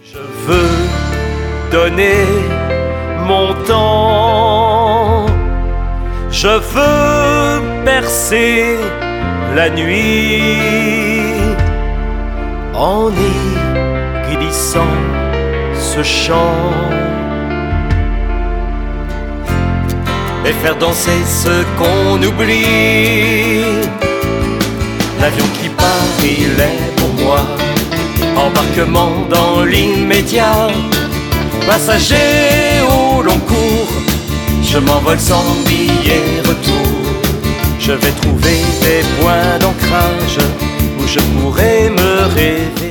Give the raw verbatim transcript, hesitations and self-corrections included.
Je veux donner mon temps, je veux percer la nuit en y glissant ce chant et faire danser ce qu'on oublie. L'avion qui part, il est pour moi embarquement dans l'immédiat, passager au long cours, je m'envole sans billet retour. Je vais trouver des points d'ancrage où je pourrai me rêver.